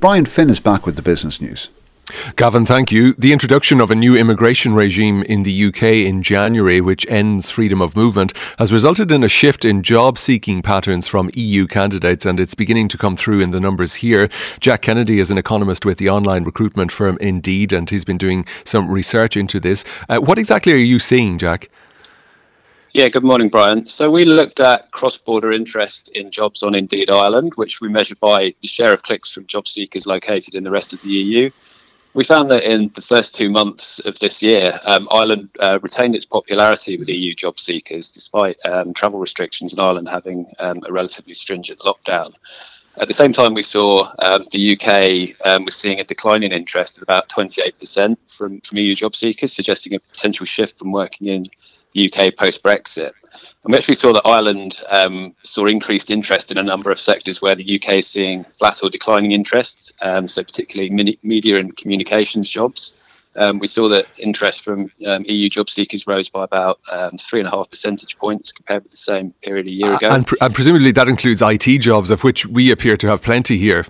Brian Finn is back with the business news. Gavin, thank you. The introduction of a new immigration regime in the UK in January, which ends freedom of movement, has resulted in a shift in job-seeking patterns from EU candidates, and it's beginning to come through in the numbers here. Jack Kennedy is an economist with the online recruitment firm Indeed, and he's been doing some research into this. What exactly are you seeing, Jack? Yeah, good morning, Brian. So we looked at cross-border interest in jobs on Indeed Ireland, which we measure by the share of clicks from job seekers located in the rest of the EU. We found that in the first 2 months of this year, Ireland retained its popularity with EU job seekers, despite travel restrictions in Ireland having a relatively stringent lockdown. At the same time, we saw the UK was seeing a decline in interest of about 28% from EU job seekers, suggesting a potential shift from working in the UK post-Brexit. And we actually saw that Ireland saw increased interest in a number of sectors where the UK is seeing flat or declining interests, so particularly media and communications jobs. We saw that interest from EU job seekers rose by about 3.5 percentage points compared with the same period a year ago. And presumably that includes IT jobs, of which we appear to have plenty here.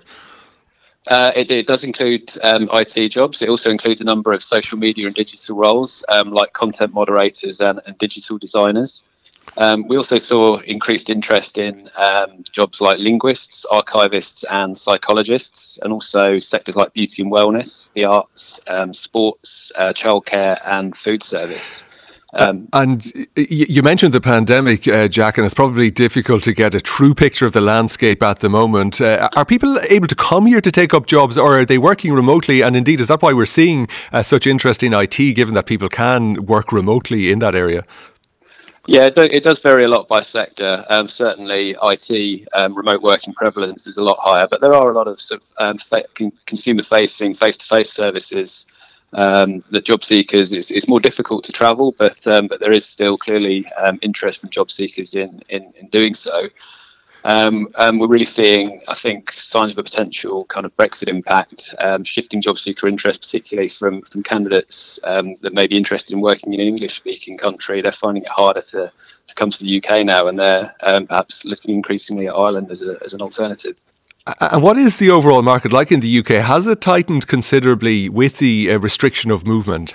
It does include IT jobs. It also includes a number of social media and digital roles, like content moderators and digital designers. We also saw increased interest in jobs like linguists, archivists and psychologists, and also sectors like beauty and wellness, the arts, sports, childcare and food service. And you mentioned the pandemic, Jack, and it's probably difficult to get a true picture of the landscape at the moment. Are people able to come here to take up jobs, or are they working remotely? And indeed, is that why we're seeing such interest in IT, given that people can work remotely in that area? Yeah, it does vary a lot by sector. Certainly, IT remote working prevalence is a lot higher, but there are a lot of sort of consumer-facing, face-to-face services that job seekers. It's more difficult to travel, but there is still clearly interest from job seekers in doing so. We're really seeing, I think, signs of a potential kind of Brexit impact, shifting job seeker interest, particularly from candidates that may be interested in working in an English-speaking country. They're finding it harder to come to the UK now, and they're perhaps looking increasingly at Ireland as an alternative. And what is the overall market like in the UK? Has it tightened considerably with the restriction of movement?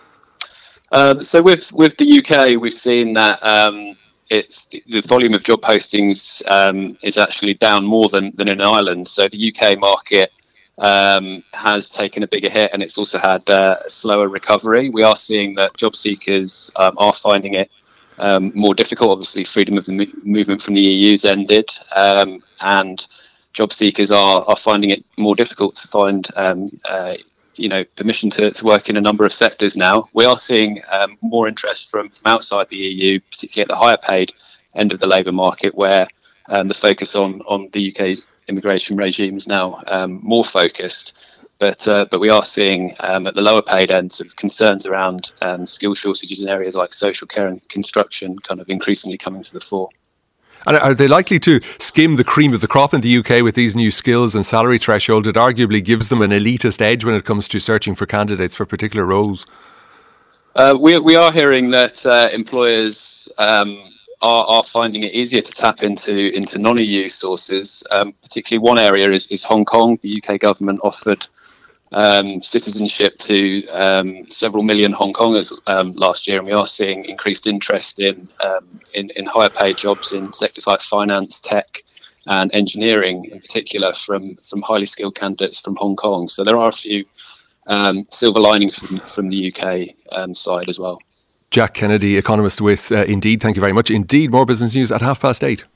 So with the UK, we've seen that it's the volume of job postings is actually down more than in Ireland. So the UK market has taken a bigger hit, and it's also had a slower recovery. We are seeing that job seekers are finding it more difficult. Obviously, freedom of the movement from the EU's ended, and job seekers are finding it more difficult to find permission to work in a number of sectors now. We are seeing more interest from outside the EU, particularly at the higher paid end of the labour market, where the focus on the UK's immigration regime is now more focused. But we are seeing at the lower paid end sort of concerns around skill shortages in areas like social care and construction kind of increasingly coming to the fore. And are they likely to skim the cream of the crop in the UK with these new skills and salary threshold? It arguably gives them an elitist edge when it comes to searching for candidates for particular roles. We are hearing that employers are finding it easier to tap into non-EU sources. Particularly one area is Hong Kong. The UK government offered citizenship to several million Hong Kongers last year, and we are seeing increased interest in higher paid jobs in sectors like finance, tech and engineering in particular from highly skilled candidates from Hong Kong. So there are a few silver linings from the UK side as well. Jack Kennedy, economist with Indeed. Thank you very much. Indeed, more business news at 8:30.